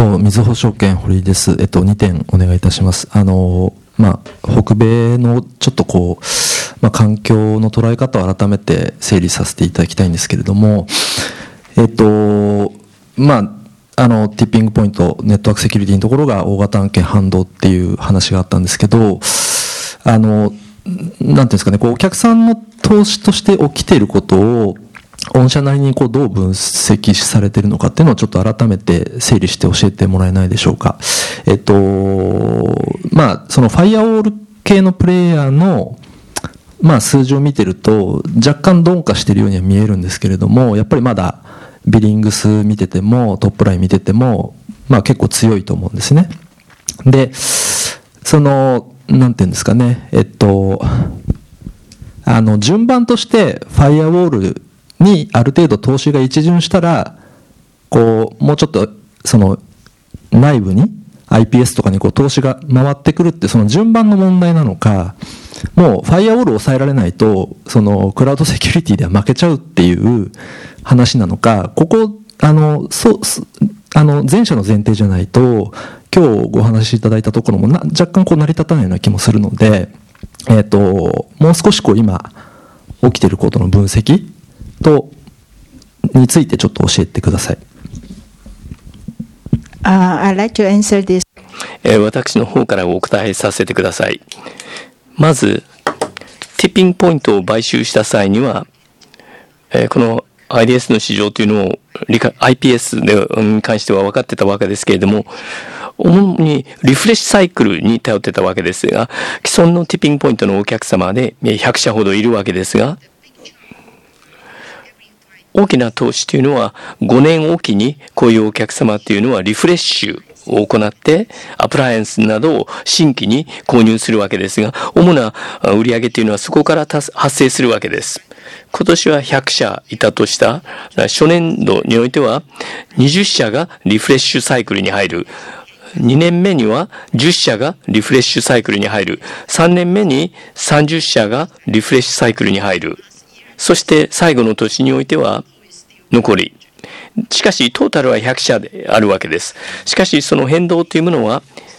みずほ証券堀井です。2点お願いいたします。北米のちょっと環境の捉え方を改めて整理させていただきたいんですけれども、ティッピングポイント、ネットワークセキュリティのところが大型案件反動っていう話があったんですけど、なんていうんですかね、お客さんの投資として起きていることを、御社なりにどう分析されているのかっていうのをちょっと改めて整理して教えてもらえないでしょうか。そのファイアウォール系のプレイヤーの数字を見てると若干鈍化しているようには見えるんですけれども、やっぱりまだビリングス見ててもトップライン見てても結構強いと思うんですね。で、なんていうんですかね、順番としてファイアウォールにある程度投資が一巡したら、もうちょっと内部に IPS とかに投資が回ってくるってその順番の問題なのか、もうファイアウォールを抑えられないとクラウドセキュリティでは負けちゃうっていう話なのか、前者の前提じゃないと今日ご話しいただいたところも若干成り立たないような気もするので、もう少し今起きていることの分析についてちょっと教えてください。 I'd like to answer this. 私の方からお答えさせてください。まず、ティッピングポイントを買収した際には、この IDS の市場というのをIPS に関しては分かってたわけですけれども、主にリフレッシュサイクルに頼ってたわけですが、既存のティッピングポイントのお客様で100社ほどいるわけですが、大きな投資というのは5年おきにこういうお客様というのはリフレッシュを行ってアプライアンスなどを新規に購入するわけですが、主な売上というのはそこから発生するわけです。今年は100社いたとした初年度においては20社がリフレッシュサイクルに入る。2年目には10社がリフレッシュサイクルに入る。3年目に30社がリフレッシュサイクルに入る。そして最後の年においては残り。しかしトータルは100社であるわけです。しかしその変動というもの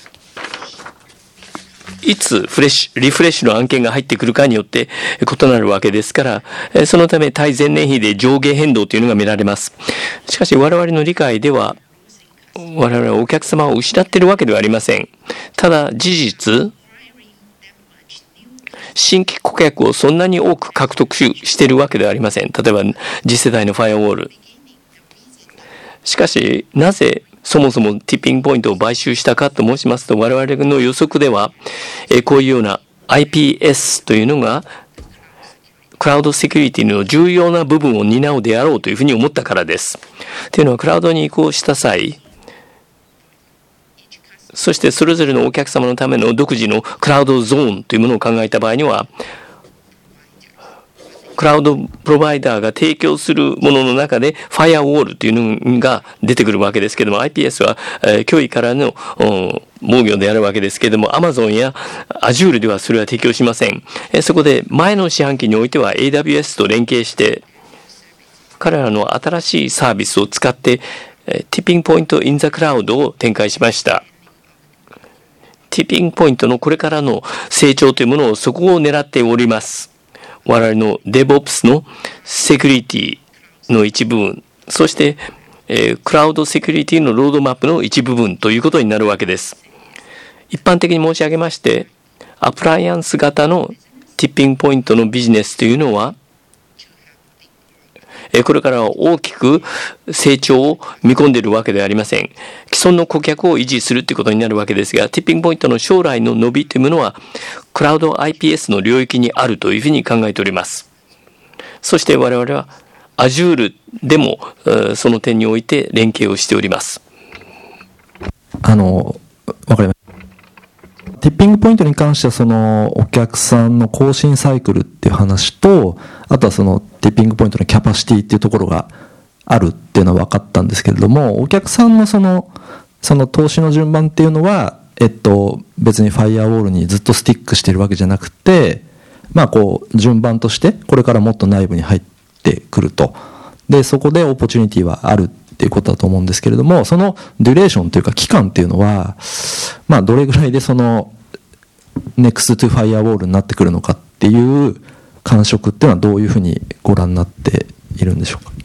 はいつリフレッシュの案件が入ってくるかによって異なるわけですから、そのため対前年比で上下変動というのが見られます。しかし我々の理解では我々はお客様を失っているわけではありません。ただ事実新規顧客をそんなに多く獲得しているわけではありません。例えば次世代のファイアウォール。しかしなぜそもそもティッピングポイントを買収したかと申しますと、我々の予測ではこういうような IPS というのがクラウドセキュリティの重要な部分を担うであろうというふうに思ったからです。というのはクラウドに移行した際、そしてそれぞれのお客様のための独自のクラウドゾーンというものを考えた場合には、クラウドプロバイダーが提供するものの中でファイアウォールというのが出てくるわけですけれども、 IPS は脅威からの防御であるわけですけれども、 Amazon や Azure ではそれは提供しません。そこで前の四半期においては AWS と連携して彼らの新しいサービスを使ってティッピングポイントインザクラウドを展開しました。ティッピングポイントのこれからの成長というものをそこを狙っております。我々の DevOps のセキュリティの一部分、そして、クラウドセキュリティのロードマップの一部分ということになるわけです。一般的に申し上げまして、アプライアンス型のティッピングポイントのビジネスというのは、これからは大きく成長を見込んでいるわけではありません。既存の顧客を維持するということになるわけですが、ティッピングポイントの将来の伸びというものはクラウド IPS の領域にあるというふうに考えております。そして我々は Azure でもその点において連携をしております。 わかりました。ティッピングポイントに関してはそのお客さんの更新サイクルっていう話と、あとはそのティッピングポイントのキャパシティっていうところがあるっていうのは分かったんですけれども、お客さんのその投資の順番っていうのは別にファイアウォールにずっとスティックしてるわけじゃなくて、順番としてこれからもっと内部に入ってくると。でそこでオポチュニティはあるっっていうことだと思うんですけれども、そのデュレーションというか期間っていうのは、まあどれぐらいでその Next to Firewall になってくるのかっていう感触っていうのはどういうふうにご覧になっているんでしょうか。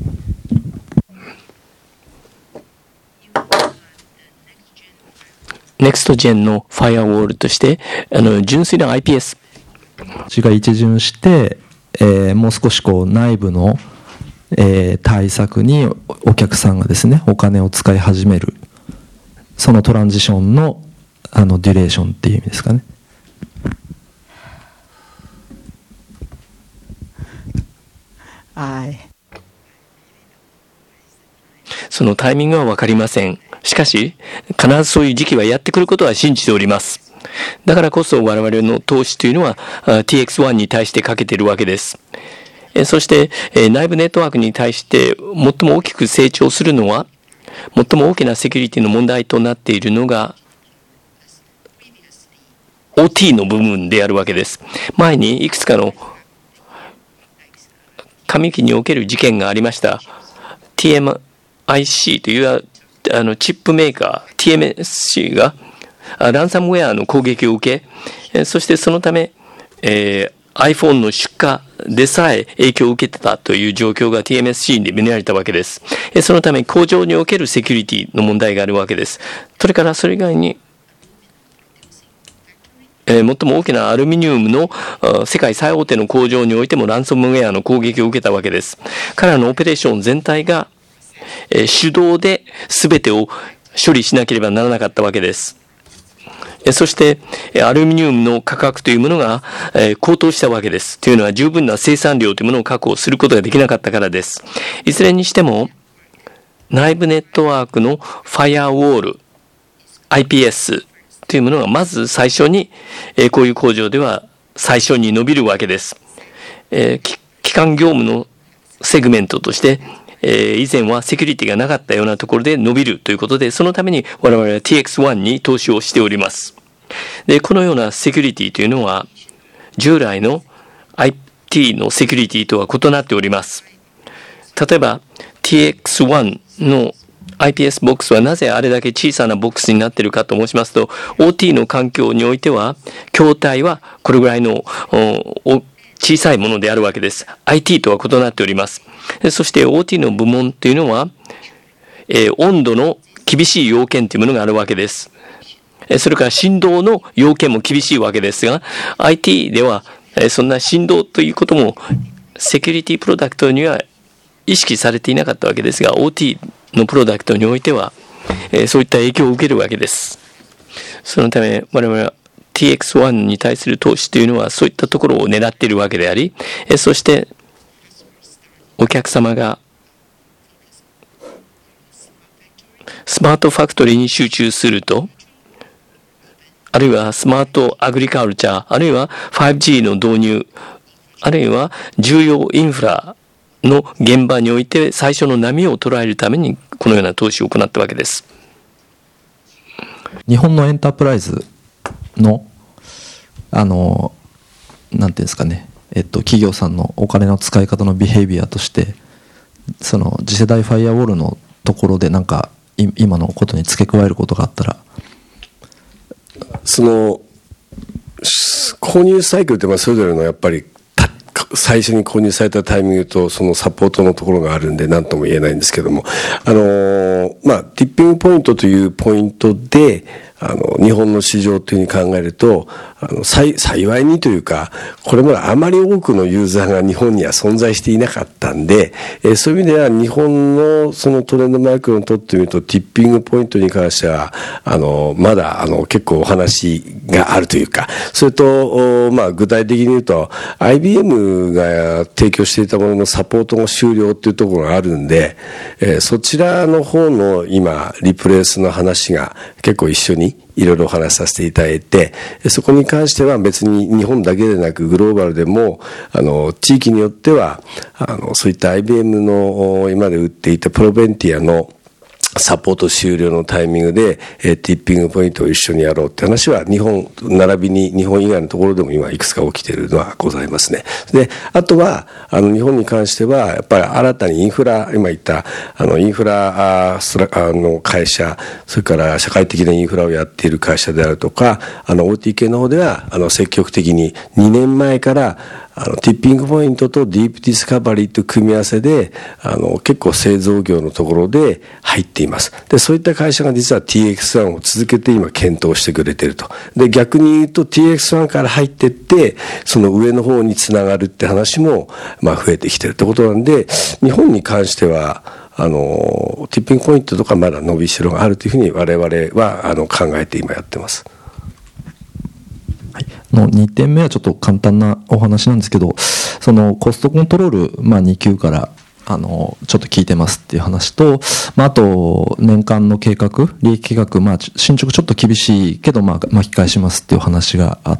Next Gen の Firewall として、純粋な IPS。 が一巡して、もう少しこう内部の、対策にお客さんがですね、お金を使い始める。そのトランジションの、デュレーションっていう意味ですかね。 そのタイミングは分かりません。しかし、必ずそういう時期はやってくることは信じております。だからこそ我々の投資というのは TX1 に対してかけているわけです。そして内部ネットワークに対して最も大きく成長するのは、最も大きなセキュリティの問題となっているのが OT の部分であるわけです。前にいくつかの上期における事件がありました。TMIC というチップメーカー TMSC がランサムウェアの攻撃を受け、そしてそのため、iPhone の出荷でさえ影響を受けてたという状況が TMSC で見られたわけです。そのため工場におけるセキュリティの問題があるわけです。それからそれ以外に、最も大きなアルミニウムの世界最大手の工場においてもランサムウェアの攻撃を受けたわけです。彼らのオペレーション全体が、手動で全てを処理しなければならなかったわけです。そして、アルミニウムの価格というものが、高騰したわけです。というのは十分な生産量というものを確保することができなかったからです。いずれにしても、内部ネットワークのファイアウォール、IPS というものがまず最初に、こういう工場では最初に伸びるわけです。基幹業務のセグメントとして、以前はセキュリティがなかったようなところで伸びるということで、そのために我々は TX1 に投資をしております。で、このようなセキュリティというのは、従来の IT のセキュリティとは異なっております。例えば、TX1 の IPS ボックスはなぜあれだけ小さなボックスになっているかと申しますと、OT の環境においては、筐体はこれぐらいの小さいものであるわけです。IT とは異なっております。そして OT の部門というのは、温度の厳しい要件というものがあるわけです。それから振動の要件も厳しいわけですが、IT ではそんな振動ということもセキュリティプロダクトには意識されていなかったわけですが、OT のプロダクトにおいては、そういった影響を受けるわけです。そのため我々はTX1 に対する投資というのはそういったところを狙っているわけであり、そしてお客様がスマートファクトリーに集中すると、あるいはスマートアグリカルチャー、あるいは 5G の導入、あるいは重要インフラの現場において最初の波を捉えるためにこのような投資を行ったわけです。 日本のエンタープライズのなんていうんですかね、企業さんのお金の使い方のビヘイビアとして、その次世代ファイアウォールのところでなんか今のことに付け加えることがあったら。 その購入サイクルってそれぞれのやっぱり最初に購入されたタイミングとそのサポートのところがあるんで何とも言えないんですけども、ティッピングポイントというポイントで日本の市場というふうに考えると幸いにというか、これまであまり多くのユーザーが日本には存在していなかったんで、そういう意味では日本のそのトレンドマイクロにとってみるとティッピングポイントに関してはまだ結構お話があるというか、それと具体的に言うと IBM が提供していたもののサポートが終了というところがあるんで、そちらの方の今リプレイスの話が結構一緒にいろいろお話しさせていただいて、そこに関しては別に日本だけでなくグローバルでも地域によってはそういった IBM の今まで売っていたプロベンティアのサポート終了のタイミングで、ティッピングポイントを一緒にやろうって話は日本、並びに日本以外のところでも今いくつか起きているのはございますね。で、あとは、日本に関しては、やっぱり新たにインフラ、今言った、インフラの会社、それから社会的なインフラをやっている会社であるとか、OT 系の方では、積極的に2年前から、ティッピングポイントとディープディスカバリーと組み合わせで、結構製造業のところで入っています。で、そういった会社が実は TX1 を続けて今検討してくれていると。で、逆に言うと TX1 から入っていって、その上の方につながるって話も、増えてきているってことなんで、日本に関しては、ティッピングポイントとかまだ伸びしろがあるというふうに我々は考えて今やってます。 2点目はちょっと簡単なお話なんですけど、そのコストコントロール、2級からちょっと聞いてますっていう話と、あと年間の計画、利益計画、進捗ちょっと厳しいけど巻き返しますっていう話があって、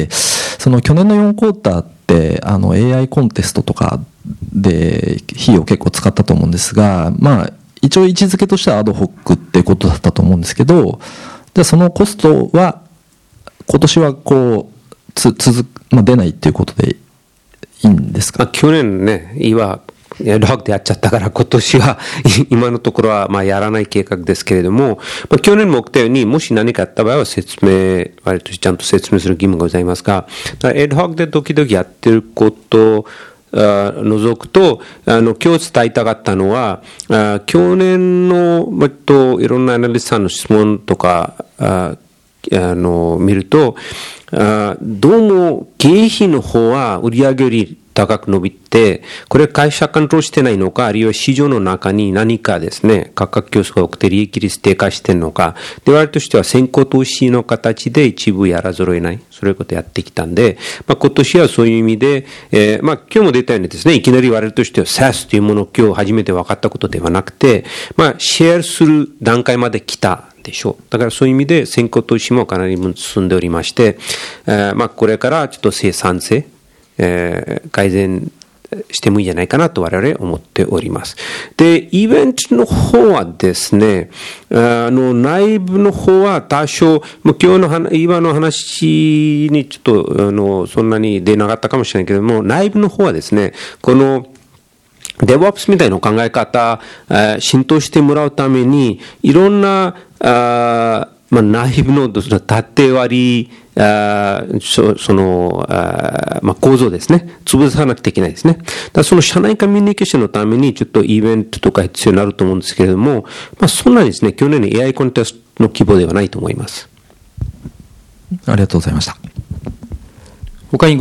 その去年の4クォーターってAI コンテストとかで費用結構使ったと思うんですが、一応位置づけとしてはアドホックってことだったと思うんですけど、じゃあそのコストは今年は出ないっていうことでいいんですか？ 去年ね、ロックでやっちゃったから、今年は今のところはやらない計画ですけれども、去年も起きたように、もし何かあった場合は割とちゃんと説明する義務がございますが、エドホックで時々やってることを除くと、今日伝えたかったのは、去年の、いろんなアナリストさんの質問とか、見ると、どうも経費の方は売上より高く伸びて、これ会社コントロールしてないのか、あるいは市場の中に何かですね、価格競争が起きて利益率低下してるのか、で、我々としては先行投資の形で一部やらざるを得ない、そういうことやってきたんで、今年はそういう意味で、今日も出たようにですね、いきなり我々としては SaaS というものを今日初めて分かったことではなくて、シェアする段階まで来た。でしょう。だからそういう意味で先行投資もかなり進んでおりまして、これからちょっと生産性、改善してもいいんじゃないかなと我々思っております。で、イベントの方はですね、内部の方は多少、今の話にちょっとそんなに出なかったかもしれないけれども、内部の方はですね、このDevOps みたいな考え方、浸透してもらうために、いろんな、内部の縦割り、構造ですね。潰さなくてはいけないですね。その社内コミュニケーションのために、ちょっとイベントとか必要になると思うんですけれども、そんなにですね、去年の AI コンテストの規模ではないと思います。 ありがとうございました。 他に